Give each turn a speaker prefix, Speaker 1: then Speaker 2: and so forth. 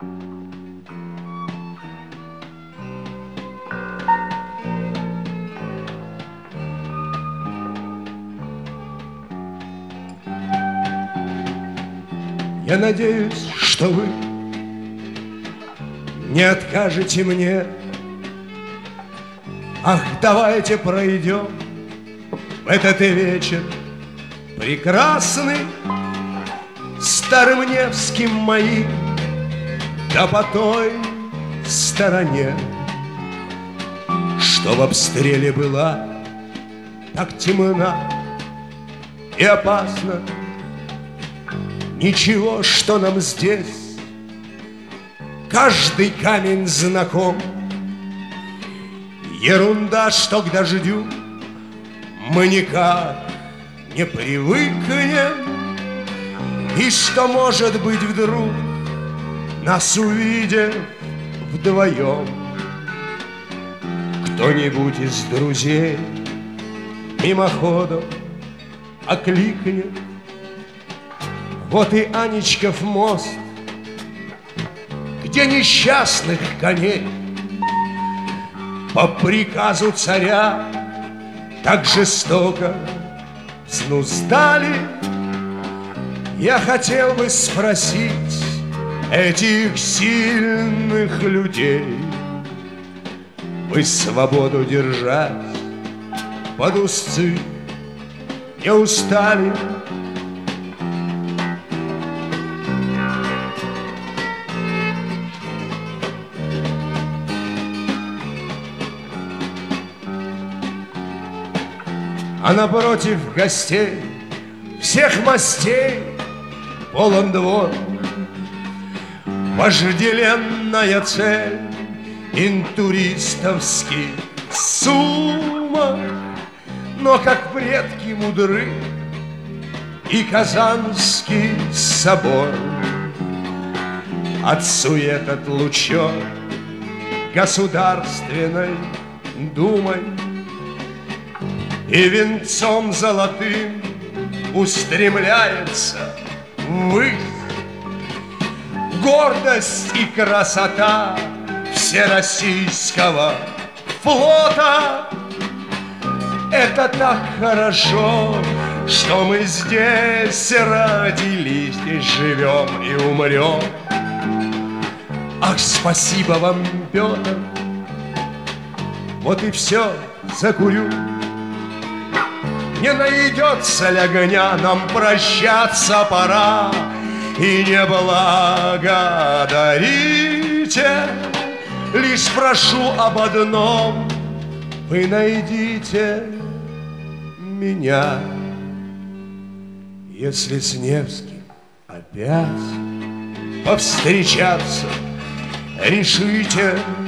Speaker 1: Я надеюсь, что вы не откажете мне. Ах, давайте пройдем в этот вечер прекрасный Старым Невским моим, да по той стороне, что в обстреле была так темна и опасна. Ничего, что нам здесь каждый камень знаком. Ерунда, что к дождю мы никак не привыкнем, и что, может быть, вдруг, нас увидев вдвоем, кто-нибудь из друзей мимоходом окликнет: вот и Анечков мост, где несчастных коней по приказу царя так жестоко взнуздали. Я хотел бы спросить этих сильных людей: вы свободу держать под узцы не устали? А напротив гостей всех мастей полон двор. Вожделенная цель интуристовский сумма, но как предки мудры и Казанский собор. От сует отлучен государственной думой, и венцом золотым устремляется ввысь гордость и красота всероссийского флота. Это так хорошо, что мы здесь родились, здесь живем и умрем. Ах, спасибо вам, Петр, вот и все, закурю. Не найдется ли огня, нам прощаться пора. И не благодарите, лишь прошу об одном: вы найдите меня. Если с Невским опять повстречаться решите,